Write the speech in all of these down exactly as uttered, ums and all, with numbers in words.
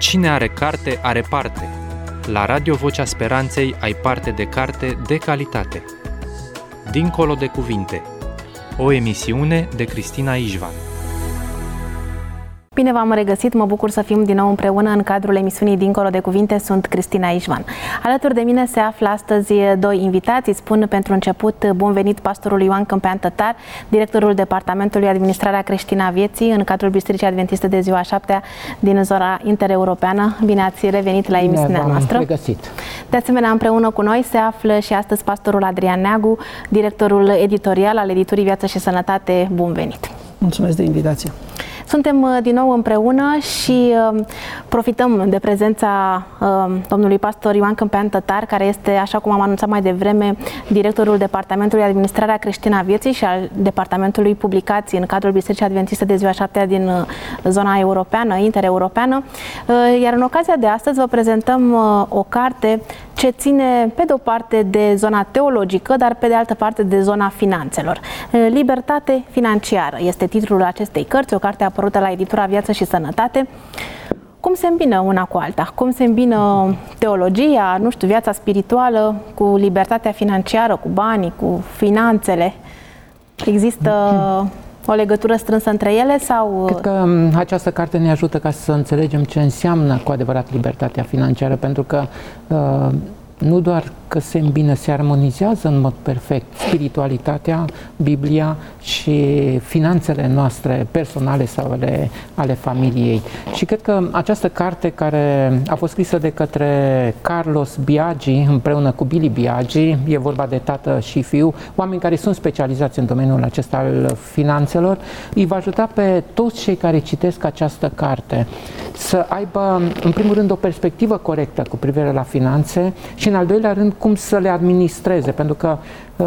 Cine are carte, are parte. La Radio Vocea Speranței ai parte de carte de calitate. Dincolo de cuvinte. O emisiune de Cristina Ișvan. Bine v-am regăsit, mă bucur să fim din nou împreună în cadrul emisiunii Dincolo de Cuvinte. Sunt Cristina Ișvan. Alături de mine se află astăzi doi invitați. Îi spun pentru început bun venit pastorul Ioan Câmpean Tătar, directorul Departamentului Administrarea Creștină a Vieții în cadrul Bisericii Adventiste de Ziua șaptea din zona intereuropeană. Bine ați revenit la emisiunea noastră. Regăsit. De asemenea, împreună cu noi se află și astăzi pastorul Adrian Neagu, directorul editorial al editurii Viață și Sănătate. Bun venit! Mulțumesc de invitație! Suntem din nou împreună și uh, profităm de prezența uh, domnului pastor Ioan Câmpean Tătar, care este, așa cum am anunțat mai devreme, directorul Departamentului Administrarea Creștină a Vieții și al Departamentului Publicații în cadrul Bisericii Adventiste de Ziua șaptea din uh, zona europeană, intereuropeană. Uh, iar în ocazia de astăzi vă prezentăm uh, o carte ce ține pe de o parte de zona teologică, dar pe de altă parte de zona finanțelor. Uh, Libertate financiară este titlul acestei cărți, o carte apărută la editura Viață și Sănătate. Cum se îmbină una cu alta? Cum se îmbină teologia, nu știu, viața spirituală cu libertatea financiară, cu banii, cu finanțele? Există o legătură strânsă între ele sau? Cred că această carte ne ajută ca să înțelegem ce înseamnă cu adevărat libertatea financiară, pentru că uh, nu doar că se îmbină, se armonizează în mod perfect spiritualitatea, Biblia și finanțele noastre personale sau ale, ale familiei. Și cred că această carte, care a fost scrisă de către Carlos Biagi împreună cu Billy Biagi, e vorba de tată și fiu, oameni care sunt specializați în domeniul acesta al finanțelor, îi va ajuta pe toți cei care citesc această carte să aibă, în primul rând, o perspectivă corectă cu privire la finanțe și, în al doilea rând, cum să le administreze, pentru că uh,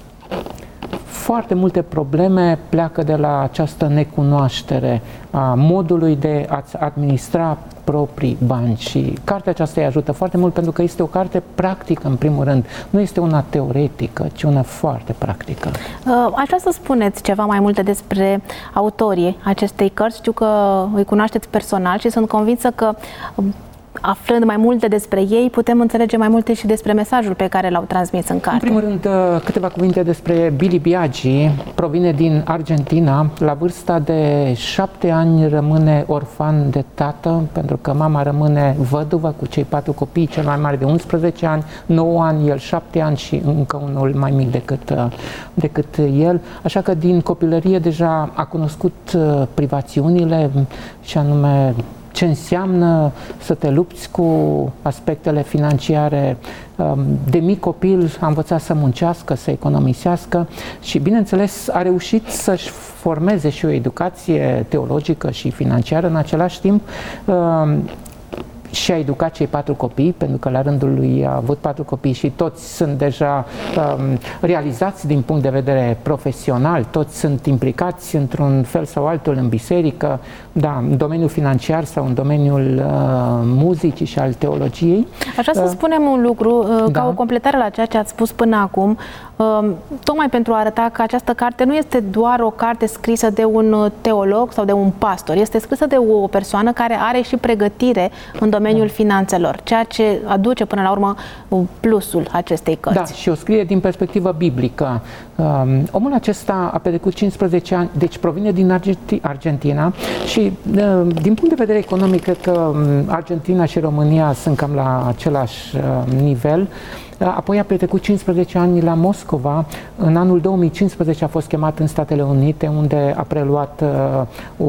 foarte multe probleme pleacă de la această necunoaștere a modului de a-ți administra proprii bani și cartea aceasta îi ajută foarte mult pentru că este o carte practică în primul rând, nu este una teoretică, ci una foarte practică. Uh, aș vrea să spuneți ceva mai multe despre autorii acestei cărți. Știu că îi cunoașteți personal și sunt convinsă că aflând mai multe despre ei, putem înțelege mai multe și despre mesajul pe care l-au transmis în carte. În primul rând, câteva cuvinte despre Billy Biagi. Provine din Argentina. La vârsta de șapte ani rămâne orfan de tată, pentru că mama rămâne văduvă cu cei patru copii, cel mai mare de unsprezece ani, nouă ani, el șapte ani și încă unul mai mic decât, decât el. Așa că din copilărie deja a cunoscut privațiunile și anume ce înseamnă să te lupți cu aspectele financiare. De mic copil a învățat să muncească, să economisească și, bineînțeles, a reușit să-și formeze și o educație teologică și financiară în același timp. Și a educat cei patru copii, pentru că la rândul lui a avut patru copii și toți sunt deja um, realizați din punct de vedere profesional, toți sunt implicați într-un fel sau altul în biserică, da, în domeniul financiar sau în domeniul uh, muzicii și al teologiei. Aș vrea să uh, spunem un lucru, uh, da. ca o completare la ceea ce ați spus până acum, uh, tocmai pentru a arăta că această carte nu este doar o carte scrisă de un teolog sau de un pastor, este scrisă de o persoană care are și pregătire în domeniul finanțelor, ceea ce aduce până la urmă plusul acestei cărți. Da, și o scrie din perspectivă biblică. Um, omul acesta a petrecut cincisprezece ani, deci provine din Argentina și uh, din punct de vedere economic, cred că Argentina și România sunt cam la același uh, nivel. Apoi a petrecut cincisprezece ani la Moscova. În anul două mii cincisprezece a fost chemat în Statele Unite, unde a preluat uh, o,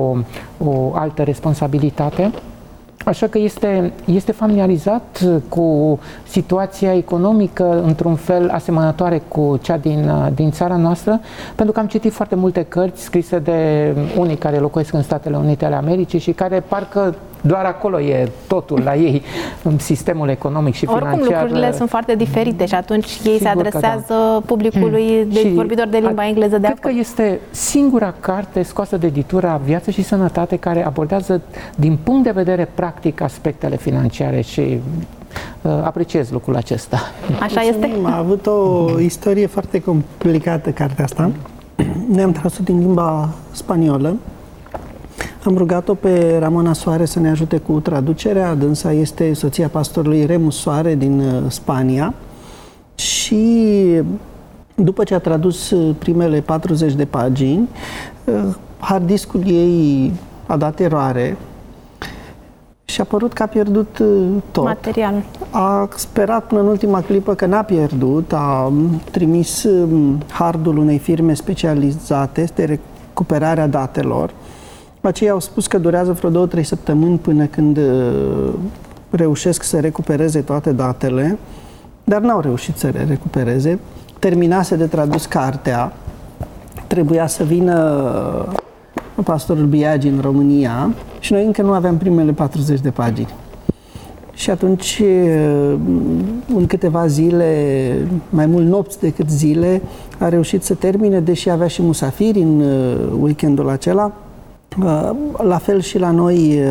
o altă responsabilitate. Așa că este, este familiarizat cu situația economică într-un fel asemănătoare cu cea din, din țara noastră, pentru că am citit foarte multe cărți scrise de unii care locuiesc în Statele Unite ale Americii și care parcă doar acolo e totul la ei, în sistemul economic și financiar. Oricum lucrurile sunt foarte diferite și atunci ei se adresează da. publicului de vorbitor de limba engleză de cred acolo. că este singura carte scoasă de editura Viață și Sănătate care abordează din punct de vedere practic aspectele financiare și uh, apreciez lucrul acesta. Așa este? A avut o istorie foarte complicată cartea asta. Ne-am tradus din limba spaniolă. Am rugat-o pe Ramona Soare să ne ajute cu traducerea. Dânsa este soția pastorului Remus Soare din Spania și după ce a tradus primele patruzeci de pagini, hard discul ei a dat eroare și a părut că a pierdut tot. Materialul. A sperat până în ultima clipă că n-a pierdut, a trimis hardul unei firme specializate de recuperarea datelor. Aceia au spus că durează vreo două, trei săptămâni până când reușesc să recupereze toate datele, dar n-au reușit să le recupereze. Terminase de tradus cartea, trebuia să vină pastorul Biagi în România și noi încă nu aveam primele patruzeci de pagini. Și atunci, în câteva zile, mai mult nopți decât zile, a reușit să termine, deși avea și musafiri în weekendul acela. La fel și la noi,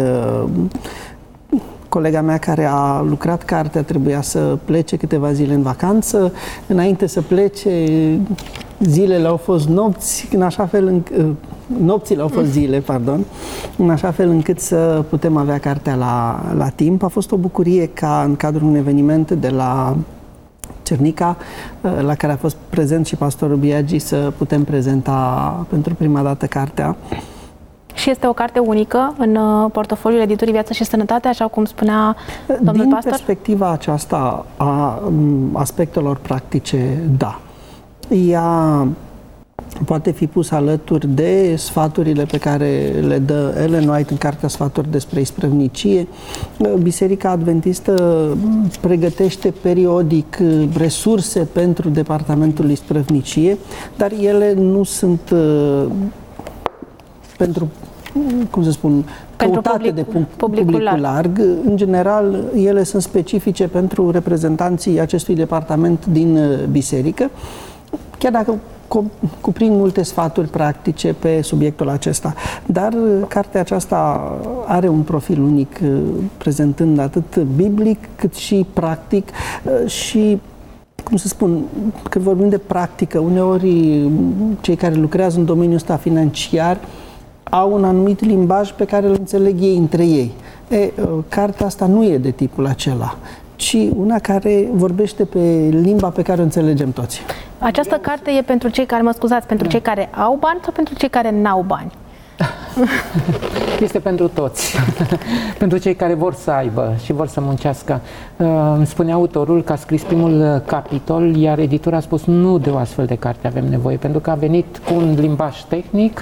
colega mea care a lucrat cartea trebuia să plece câteva zile în vacanță. Înainte să plece, zilele au fost nopți, în așa fel înc- nopțile au fost zile, pardon, în așa fel încât să putem avea cartea la, la timp. A fost o bucurie ca în cadrul unui eveniment de la Cernica, la care a fost prezent și pastorul Biagi, să putem prezenta pentru prima dată cartea. Și este o carte unică în portofoliul editurii Viață și Sănătate, așa cum spunea domnul Din pastor? Din perspectiva aceasta a aspectelor practice, da. Ea poate fi pus alături de sfaturile pe care le dă Ellen White în cartea Sfaturi despre isprăvnicie. Biserica Adventistă pregătește periodic resurse pentru departamentul isprăvnicie, dar ele nu sunt pentru, cum să spun, pentru căutate public, de publicul, publicul larg. larg. În general, ele sunt specifice pentru reprezentanții acestui departament din biserică, chiar dacă cuprind multe sfaturi practice pe subiectul acesta. Dar cartea aceasta are un profil unic, prezentând atât biblic cât și practic și, cum să spun, când vorbim de practică, uneori cei care lucrează în domeniul ăsta financiar au un anumit limbaj pe care îl înțeleg ei între ei. E, cartea asta nu e de tipul acela, ci una care vorbește pe limba pe care o înțelegem toți. Această carte e pentru cei care, mă scuzați, pentru cei care au bani sau pentru cei care n-au bani? Este pentru toți. Pentru cei care vor să aibă și vor să muncească. Îmi spunea autorul că a scris primul capitol, iar editura a spus nu de o astfel de carte avem nevoie, pentru că a venit cu un limbaj tehnic,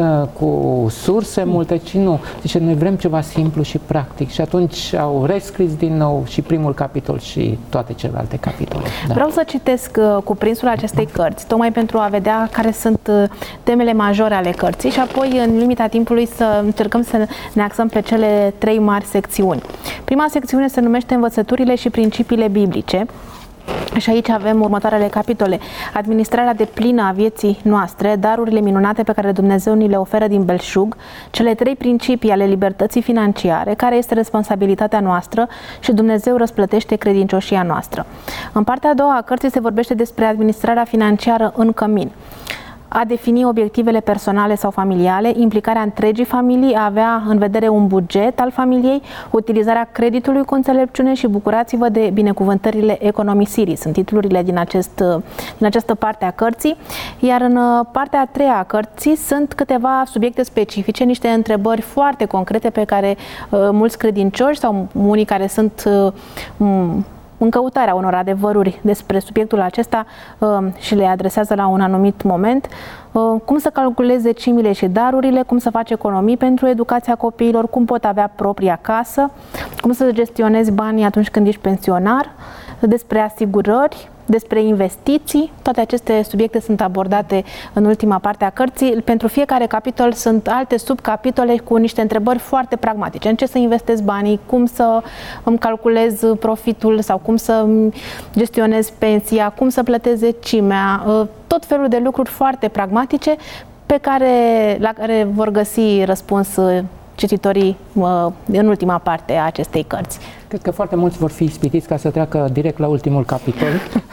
cu surse multe, ci nu. Zice, noi vrem ceva simplu și practic. Și atunci au rescris din nou și primul capitol și toate celelalte capitole. Da. Vreau să citesc cuprinsul acestei cărți, tocmai pentru a vedea care sunt temele majore ale cărții și apoi, în limita timpului, să încercăm să ne axăm pe cele trei mari secțiuni. Prima secțiune se numește Învățăturile și principiile biblice. Și aici avem următoarele capitole. Administrarea deplină a vieții noastre, darurile minunate pe care Dumnezeu ni le oferă din belșug, cele trei principii ale libertății financiare, care este responsabilitatea noastră și Dumnezeu răsplătește credincioșia noastră. În partea a doua a cărții se vorbește despre administrarea financiară în cămin. A defini obiectivele personale sau familiale, implicarea întregii familii, a avea în vedere un buget al familiei, utilizarea creditului cu înțelepciune și bucurați-vă de binecuvântările economisirii. Sunt titlurile din, acest, din această parte a cărții. Iar în partea a treia a cărții sunt câteva subiecte specifice, niște întrebări foarte concrete pe care uh, mulți credincioși sau unii care sunt uh, în căutarea unor adevăruri despre subiectul acesta uh, și le adresează la un anumit moment, uh, cum să calculezi zecimile și darurile, cum să faci economii pentru educația copiilor, cum pot avea propria casă, cum să gestionezi banii atunci când ești pensionar, despre asigurări, despre investiții. Toate aceste subiecte sunt abordate în ultima parte a cărții. Pentru fiecare capitol sunt alte subcapitole cu niște întrebări foarte pragmatice. În ce să investez banii, cum să îmi calculez profitul sau cum să gestionez pensia, cum să plătesc zecimea, tot felul de lucruri foarte pragmatice pe care, la care vor găsi răspuns cititorii în ultima parte a acestei cărți. Cred că foarte mulți vor fi ispitiți ca să treacă direct la ultimul capitol.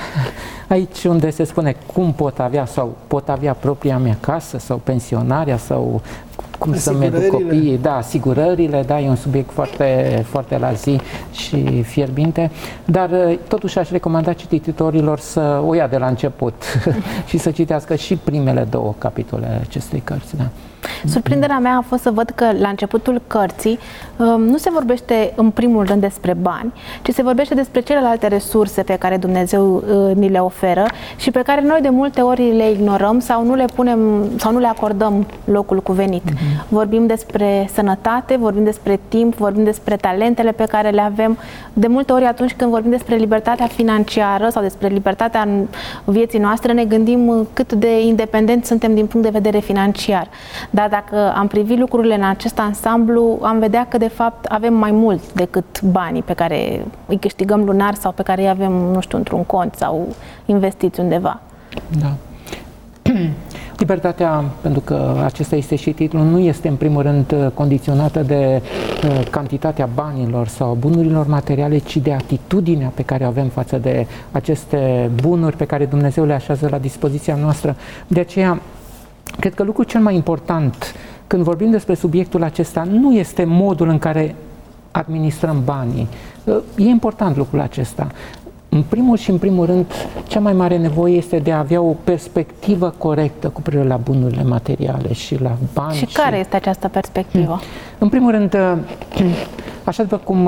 Aici unde se spune cum pot avea sau pot avea propria mea casă sau pensionarea sau cum să-mi educ copiii, da, asigurările, da, e un subiect foarte, foarte la zi și fierbinte, dar totuși aș recomanda cititorilor să o ia de la început și să citească și primele două capitole acestei cărți, da. Surprinderea mea a fost să văd că la începutul cărții nu se vorbește în primul rând despre bani, ci se vorbește despre celelalte resurse pe care Dumnezeu ni le oferă și pe care noi de multe ori le ignorăm sau nu le punem sau nu le acordăm locul cuvenit. Mm-hmm. Vorbim despre sănătate, vorbim despre timp, vorbim despre talentele pe care le avem. De multe ori atunci când vorbim despre libertatea financiară sau despre libertatea în vieții noastre, ne gândim cât de independenți suntem din punct de vedere financiar. Dar dacă am privit lucrurile în acest ansamblu, am vedea că de fapt avem mai mult decât banii pe care îi câștigăm lunar sau pe care îi avem, nu știu, într-un cont sau investiți undeva. Da. Libertatea, pentru că acesta este și titlul, nu este în primul rând condiționată de uh, cantitatea banilor sau bunurilor materiale, ci de atitudinea pe care o avem față de aceste bunuri pe care Dumnezeu le așează la dispoziția noastră. De aceea, cred că lucrul cel mai important când vorbim despre subiectul acesta nu este modul în care administrăm banii. E important lucrul acesta. În primul și în primul rând, cea mai mare nevoie este de a avea o perspectivă corectă cu privire la bunurile materiale și la bani. Și care și... este această perspectivă? În primul rând, așa după cum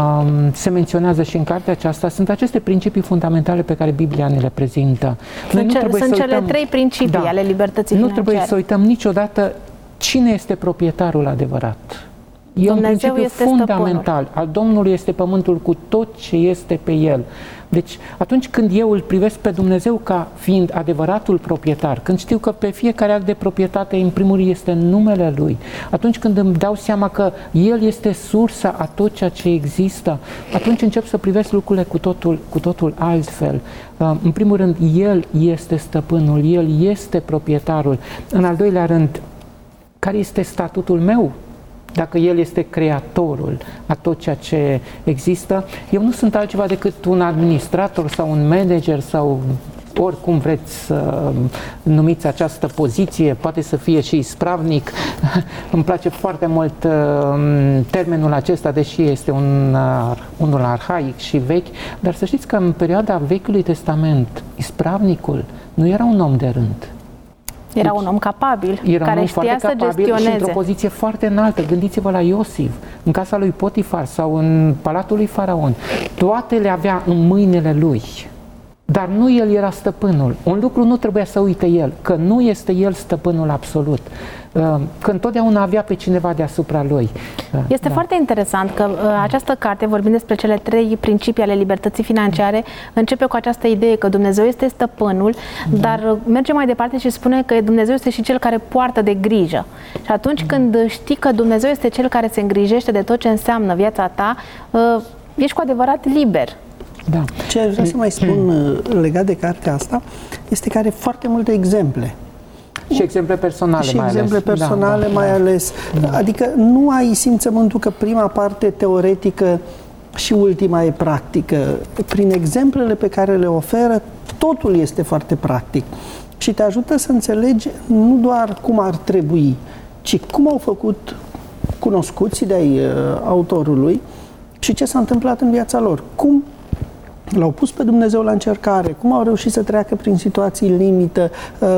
se menționează și în cartea aceasta, sunt aceste principii fundamentale pe care Biblia ne le prezintă. Sunt, ce, sunt cele uităm, trei principii da, ale libertății nu financiare. Nu trebuie să uităm niciodată cine este proprietarul adevărat. E Dumnezeu un principiu este fundamental. stăpânul. Al Domnului este pământul cu tot ce este pe el. Deci, atunci când eu îl privesc pe Dumnezeu ca fiind adevăratul proprietar, când știu că pe fiecare act de proprietate, în primul rând, este numele Lui, atunci când îmi dau seama că El este sursa a tot ceea ce există, atunci încep să privesc lucrurile cu totul, cu totul altfel. În primul rând, El este stăpânul, El este proprietarul. În al doilea rând, care este statutul meu? Dacă El este creatorul a tot ceea ce există, eu nu sunt altceva decât un administrator sau un manager sau oricum vreți să numiți această poziție, poate să fie și ispravnic. Îmi place foarte mult uh, termenul acesta, deși este un, uh, unul arhaic și vechi, dar să știți că în perioada Vechiului Testament, ispravnicul nu era un om de rând. Era un om capabil, era care un știa să gestioneze. Și într-o poziție foarte înaltă. Gândiți-vă la Iosif, în casa lui Potifar sau în palatul lui Faraon. Toate le avea în mâinile lui. Dar nu el era stăpânul. Un lucru nu trebuia să uite el, că nu este el stăpânul absolut. Că întotdeauna avea pe cineva deasupra lui. Este da. foarte interesant că această carte, vorbind despre cele trei principii ale libertății financiare, începe cu această idee că Dumnezeu este stăpânul, da. dar merge mai departe și spune că Dumnezeu este și cel care poartă de grijă. Și atunci da. când știi că Dumnezeu este cel care se îngrijește de tot ce înseamnă viața ta, ești cu adevărat liber. Da. Ce aș vrea să mai spun legat de cartea asta este că are foarte multe exemple. Și exemple personale și mai exemple ales. personale da, mai da, ales. Da. Adică nu ai simțământul că prima parte teoretică și ultima e practică. Prin exemplele pe care le oferă, totul este foarte practic. Și te ajută să înțelegi nu doar cum ar trebui, ci cum au făcut cunoscuții de-ai uh, autorului și ce s-a întâmplat în viața lor. Cum l-au pus pe Dumnezeu la încercare, cum au reușit să treacă prin situații limită,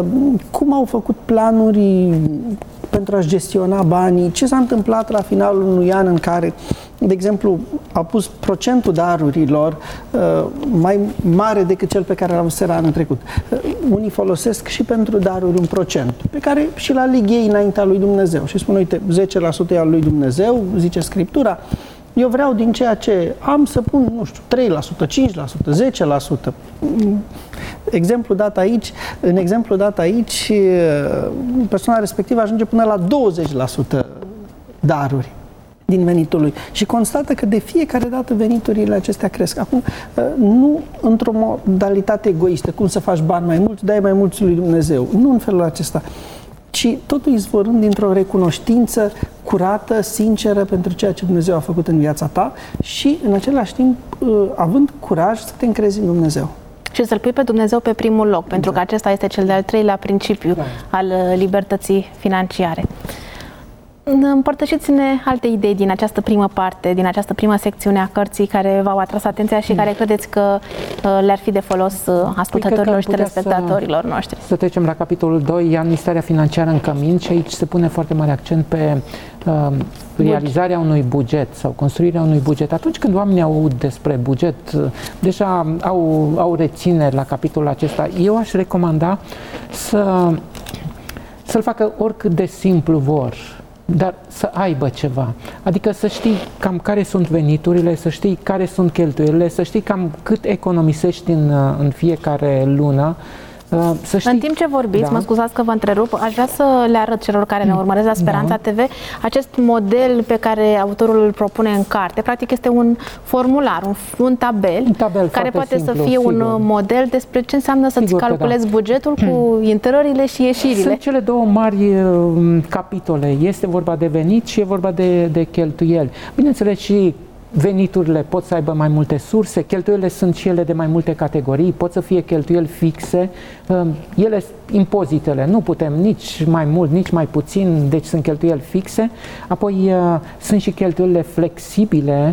cum au făcut planuri pentru a-și gestiona banii, ce s-a întâmplat la finalul unui an în care, de exemplu, a pus procentul darurilor mai mare decât cel pe care l-au avut anul trecut. Unii folosesc și pentru daruri un procent, pe care și la lig ei înaintea lui Dumnezeu și spun, uite, zece la sută e al lui Dumnezeu, zice Scriptura, eu vreau din ceea ce am să pun, nu știu, trei la sută, cinci la sută, zece la sută. Exemplu dat aici, în exemplu dat aici, persoana respectivă ajunge până la douăzeci la sută daruri din venitul lui și constată că de fiecare dată veniturile acestea cresc. Acum, nu într-o modalitate egoistă, cum să faci bani mai mulți, dai mai mulți lui Dumnezeu. Nu în felul acesta, ci totul izvorând dintr-o recunoștință curată, sinceră pentru ceea ce Dumnezeu a făcut în viața ta și, în același timp, având curaj să te încrezi în Dumnezeu. Și să-L pui pe Dumnezeu pe primul loc, pentru că acesta este cel de-al treilea principiu da. al libertății financiare. Împărtășiți-ne alte idei din această primă parte, din această primă secțiune a cărții care v-au atras atenția și care credeți că le-ar fi de folos ascultătorilor și telespectatorilor noștri. Să trecem la capitolul doi, administrarea financiară în cămin, și aici se pune foarte mare accent pe uh, realizarea unui buget sau construirea unui buget. Atunci când oamenii aud despre buget, deja au, au rețineri la capitolul acesta. Eu aș recomanda să, să-l facă oricât de simplu vor, dar să aibă ceva. Adică să știi cam care sunt veniturile, să știi care sunt cheltuielile, să știi cam cât economisești în, în fiecare lună. Să știi, în timp ce vorbiți, da. mă scuzați că vă întrerup, aș vrea să le arăt celor care ne urmăresc la Speranța da. T V acest model pe care autorul îl propune în carte. Practic este un formular, un, un tabel, un tabel care poate simplu, să fie sigur. un model despre ce înseamnă să-ți calculezi da. bugetul cu intrările și ieșirile. Sunt cele două mari capitole. Este vorba de venit și e vorba de, de cheltuieli. Bineînțeles, și veniturile pot să aibă mai multe surse, cheltuielile sunt și ele de mai multe categorii, pot să fie cheltuieli fixe, ele, impozitele, nu putem nici mai mult, nici mai puțin, deci sunt cheltuieli fixe, apoi sunt și cheltuielile flexibile,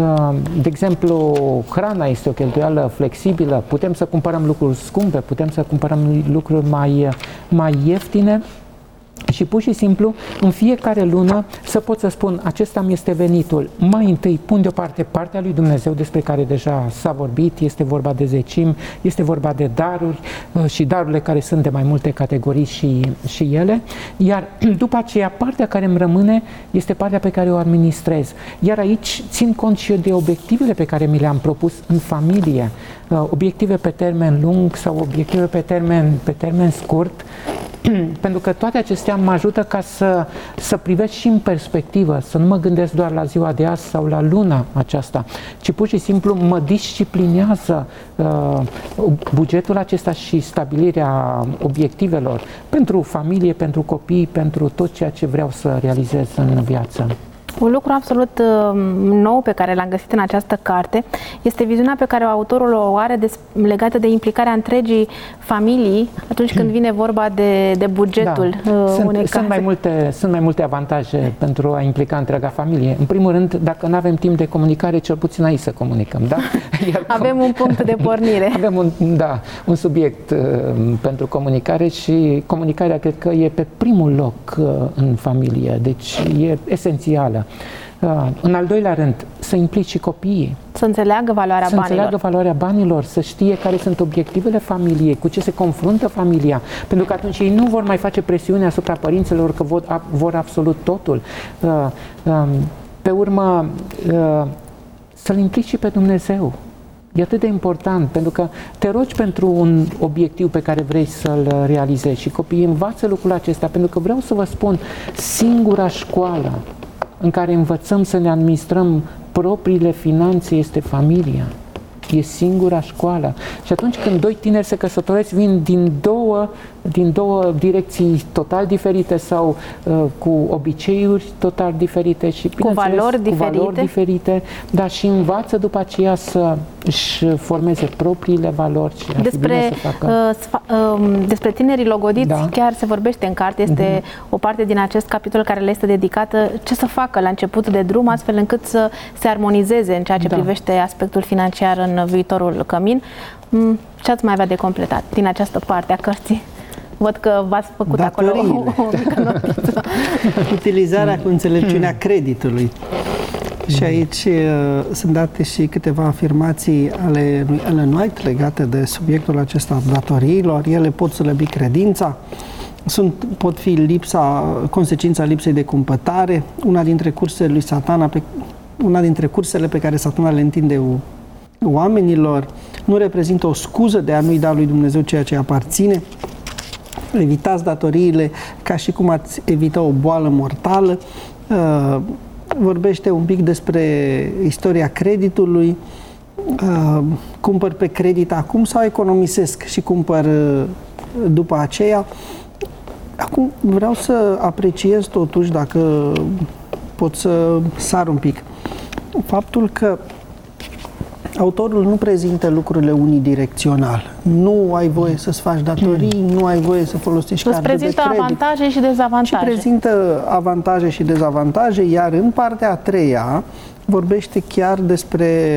de exemplu, hrana este o cheltuială flexibilă, putem să cumpărăm lucruri scumpe, putem să cumpărăm lucruri mai, mai ieftine. Și pur și simplu, în fiecare lună, să pot să spun, acesta mi este venitul. Mai întâi pun deoparte partea lui Dumnezeu, despre care deja s-a vorbit, este vorba de zecimi, este vorba de daruri și darurile care sunt de mai multe categorii și, și ele. Iar după aceea, partea care îmi rămâne este partea pe care o administrez. Iar aici țin cont și eu de obiectivele pe care mi le-am propus în familie. Obiective pe termen lung sau obiective pe termen, pe termen scurt, pentru că toate acestea mă ajută ca să, să privesc și în perspectivă, să nu mă gândesc doar la ziua de azi sau la luna aceasta, ci pur și simplu mă disciplinează uh, bugetul acesta și stabilirea obiectivelor pentru familie, pentru copii, pentru tot ceea ce vreau să realizez în viață. Un lucru absolut uh, nou pe care l-am găsit în această carte este viziunea pe care autorul o are de, legată de implicarea întregii familii atunci când vine vorba de, de bugetul da. uh, sunt, unei sunt, mai multe, sunt mai multe avantaje pentru a implica întreaga familie. În primul rând, dacă nu avem timp de comunicare, cel puțin aici să comunicăm. Da? Iar avem un punct de pornire. Avem un, da, un subiect uh, pentru comunicare și comunicarea cred că e pe primul loc uh, în familie, deci e esențială. Uh, în al doilea rând, să implici și copiii. Să înțeleagă valoarea să banilor. Să înțeleagă valoarea banilor, să știe care sunt obiectivele familiei, cu ce se confruntă familia. Pentru că atunci ei nu vor mai face presiune asupra părinților că vor, vor absolut totul. Uh, uh, pe urmă, uh, să-L implici și pe Dumnezeu. E atât de important, pentru că te rogi pentru un obiectiv pe care vrei să-l realizezi și copiii învață lucrul acesta, pentru că vreau să vă spun, singura școală în care învățăm să ne administrăm propriile finanțe este familia. E singura școală. Și atunci când doi tineri se căsătoresc, vin din două, din două direcții total diferite sau uh, cu obiceiuri total diferite și cu valori, cu diferite. valori diferite, dar și învață după aceea să își formeze propriile valori și despre, să facă... uh, uh, despre tinerii logodiți da. chiar se vorbește în carte, este uh-huh. o parte din acest capitol care le este dedicată ce să facă la început de drum, astfel încât să se armonizeze în ceea ce da. privește aspectul financiar în viitorul cămin. Ce ați mai avea de completat din această parte a cărții? Văd că v-ați făcut Datoriile. acolo o, o mică notiță. Utilizarea cu înțelepciunea creditului. Și aici uh, sunt date și câteva afirmații ale lui Ellen White legate de subiectul acesta datoriilor. Ele pot slăbi credința, sunt, pot fi lipsa, consecința lipsei de cumpătare, una dintre cursele lui Satana, pe, una dintre cursele pe care Satana le întinde oamenilor, nu reprezintă o scuză de a nu-i da lui Dumnezeu ceea ce aparține. Evitați datoriile ca și cum ați evita o boală mortală. Uh, vorbește un pic despre istoria creditului. Uh, cumpăr pe credit acum sau economisesc și cumpăr uh, după aceea. Acum vreau să apreciez totuși, dacă pot să sar un pic, faptul că autorul nu prezintă lucrurile unidirecțional. Nu ai voie să-ți faci datorii, nu ai voie să folosești cardul de credit. Îți prezintă avantaje și dezavantaje. Și prezintă avantaje și dezavantaje, iar în partea a treia vorbește chiar despre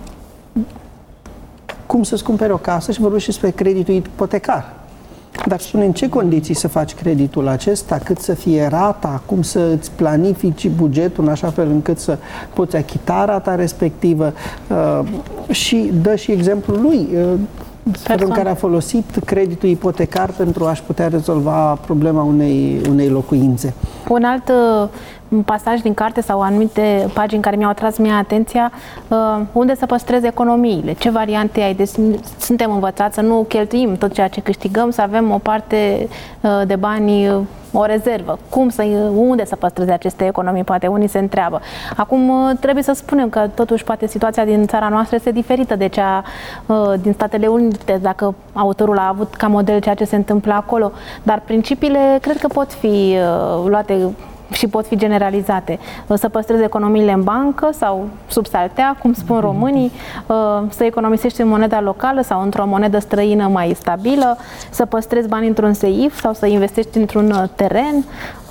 cum să-ți cumperi o casă și vorbește despre creditul ipotecar. Dar spune în ce condiții să faci creditul acesta, cât să fie rata, cum să îți planifici bugetul în așa fel încât să poți achita rata respectivă uh, și dă și exemplul lui, uh, felul în care a folosit creditul ipotecar pentru a-și putea rezolva problema unei, unei locuințe. Un alt uh, pasaj din carte sau anumite pagini care mi-au atras mie atenția, uh, unde să păstrezi economiile, ce variante ai. Deci suntem învățați să nu cheltuim tot ceea ce câștigăm, să avem o parte uh, de bani, uh, o rezervă. Cum să, unde să păstrezi aceste economii? Poate unii se întreabă. Acum uh, trebuie să spunem că totuși poate situația din țara noastră este diferită de cea uh, din Statele Unite, dacă autorul a avut ca model ceea ce se întâmplă acolo, dar principiile cred că pot fi uh, luate și pot fi generalizate. Să păstrezi economiile în bancă sau sub saltea, cum spun românii, să economisești în moneda locală sau într-o monedă străină mai stabilă, să păstrezi bani într-un seif sau să investești într-un teren.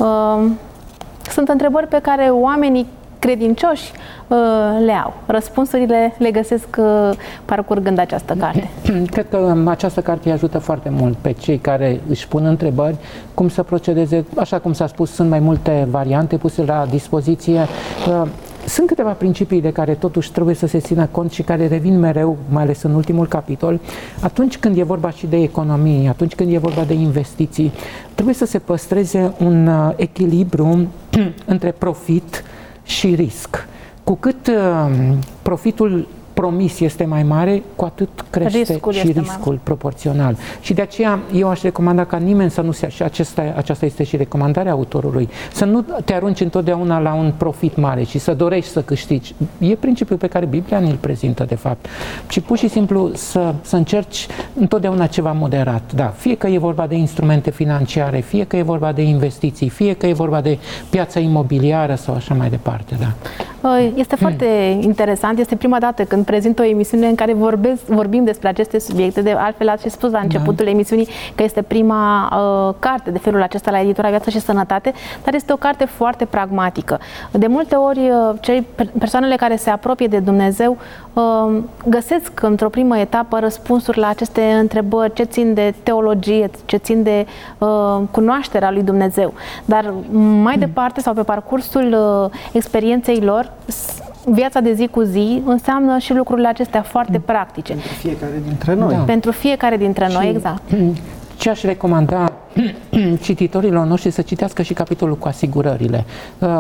Sunt întrebări pe care oamenii credincioși le au. Răspunsurile le găsesc parcurgând această carte. Cred că această carte îi ajută foarte mult pe cei care își pun întrebări cum să procedeze. Așa cum s-a spus, sunt mai multe variante puse la dispoziție. Sunt câteva principii de care totuși trebuie să se țină cont și care revin mereu, mai ales în ultimul capitol. Atunci când e vorba și de economie, atunci când e vorba de investiții, trebuie să se păstreze un echilibru între profit și risc. Cu cât uh, profitul promis este mai mare, cu atât crește riscul și riscul proporțional. Și de aceea eu aș recomanda ca nimeni să nu se... Și acesta, aceasta este și recomandarea autorului, să nu te arunci întotdeauna la un profit mare și să dorești să câștigi. E principiul pe care Biblia ne-l prezintă, de fapt. Și pur și simplu să, să încerci întotdeauna ceva moderat. Da, fie că e vorba de instrumente financiare, fie că e vorba de investiții, fie că e vorba de piața imobiliară sau așa mai departe. Da. Este foarte hmm. interesant. Este prima dată când prezint o emisiune în care vorbesc, vorbim despre aceste subiecte. De altfel, ați și spus la începutul da. emisiunii că este prima uh, carte de felul acesta la editura Viață și Sănătate, dar este o carte foarte pragmatică. De multe ori, uh, cei, persoanele care se apropie de Dumnezeu uh, găsesc într-o primă etapă răspunsuri la aceste întrebări ce țin de teologie, ce țin de uh, cunoașterea lui Dumnezeu. Dar mai hmm. departe sau pe parcursul uh, experienței lor, viața de zi cu zi înseamnă și lucrurile acestea foarte practice. Pentru fiecare dintre noi. Da. Pentru fiecare dintre noi, și exact. Ce aș recomanda cititorilor noștri să citească și capitolul cu asigurările. Uh,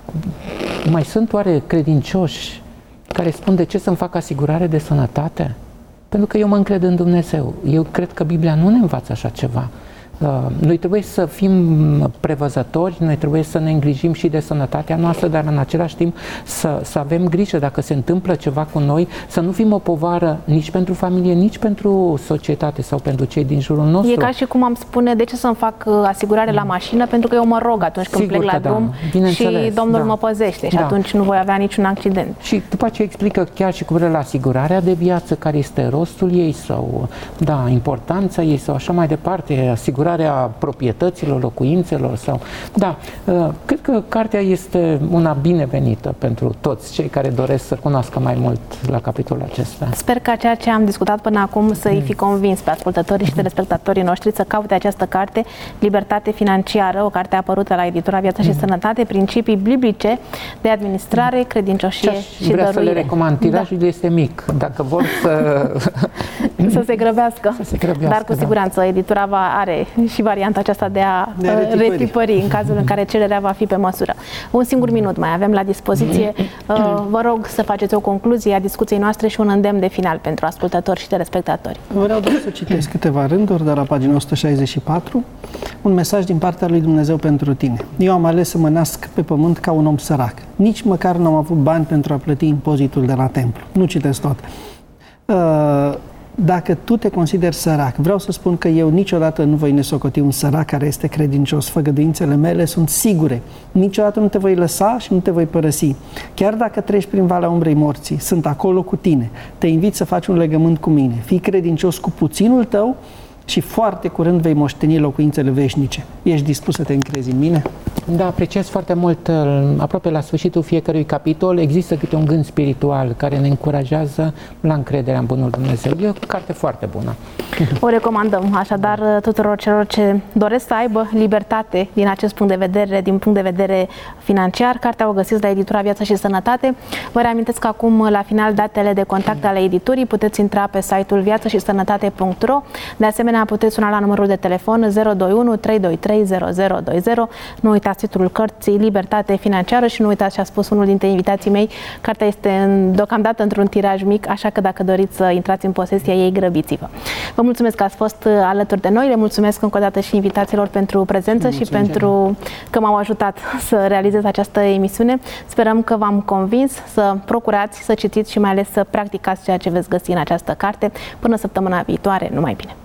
mai sunt oare credincioși care spun de ce să-mi fac asigurare de sănătate? Pentru că eu mă încred în Dumnezeu. Eu cred că Biblia nu ne învață așa ceva. Noi trebuie să fim prevăzători, noi trebuie să ne îngrijim și de sănătatea noastră, dar în același timp să, să avem grijă dacă se întâmplă ceva cu noi, să nu fim o povară nici pentru familie, nici pentru societate sau pentru cei din jurul nostru. E ca și cum am spune, de ce să-mi fac asigurare la mașină? Pentru că eu mă rog atunci când Sigur plec la drum da. și Domnul da. mă păzește și da. atunci nu voi avea niciun accident. Și după aceea explică chiar și cu la asigurarea de viață, care este rostul ei sau da, importanța ei sau așa mai departe, asigurarea proprietăților, locuințelor sau... Da, cred că cartea este una binevenită pentru toți cei care doresc să cunoască mai mult la capitolul acesta. Sper că ceea ce am discutat până acum să-i fi convins pe ascultătorii și telespectatorii noștri să caute această carte, Libertate Financiară, o carte apărută la editura Viață și Sănătate, principii biblice de administrare, credincioșie și vrea dăruire. Să le recomand. Tirajul da. este mic. Dacă vor să... să se grăbească. Să se grăbească, dar cu siguranță da. editura va are și varianta aceasta de a, de a retipări. retipări în cazul în care cererea va fi pe măsură. Un singur minut mai avem la dispoziție. Vă rog să faceți o concluzie a discuției noastre și un îndemn de final pentru ascultători și telespectatori. Vreau doar să citesc câteva rânduri de la pagina o sută șaizeci și patru. Un mesaj din partea lui Dumnezeu pentru tine. Eu am ales să mă nasc pe pământ ca un om sărac. Nici măcar nu am avut bani pentru a plăti impozitul de la templu. Nu citesc tot. Uh, Dacă tu te consideri sărac, vreau să spun că eu niciodată nu voi nesocoti un sărac care este credincios. Făgăduințele mele sunt sigure. Niciodată nu te voi lăsa și nu te voi părăsi. Chiar dacă treci prin valea umbrei morții, sunt acolo cu tine. Te invit să faci un legământ cu mine. Fii credincios cu puținul tău și foarte curând vei moșteni locuințele veșnice. Ești dispus să te încrezi în mine? Da, apreciez foarte mult. Aproape la sfârșitul fiecărui capitol există câte un gând spiritual care ne încurajează la încrederea în bunul Dumnezeu. E o carte foarte bună. O recomandăm așadar tuturor celor ce doresc să aibă libertate din acest punct de vedere, din punct de vedere financiar. Cartea o găsiți la editura Viață și Sănătate. Vă reamintesc acum la final datele de contact ale editurii. Puteți intra pe site-ul viață și sănătate punct ro. De asemenea, puteți suna la numărul de telefon zero doi unu trei doi trei zero zero doi zero. Nu uitați titlul cărții Libertate financiară și nu uitați ce a spus unul dintre invitații mei. Cartea este în, deocamdată într-un tiraj mic, așa că dacă doriți să intrați în posesia ei, grăbiți-vă. Vă mulțumesc că ați fost alături de noi. Le mulțumesc încă o dată și invitațiilor pentru prezență și pentru că m-au ajutat să realizez această emisiune. Sperăm că v-am convins să procurați, să citiți și mai ales să practicați ceea ce veți găsi în această carte. Până săptămâna viitoare, numai bine!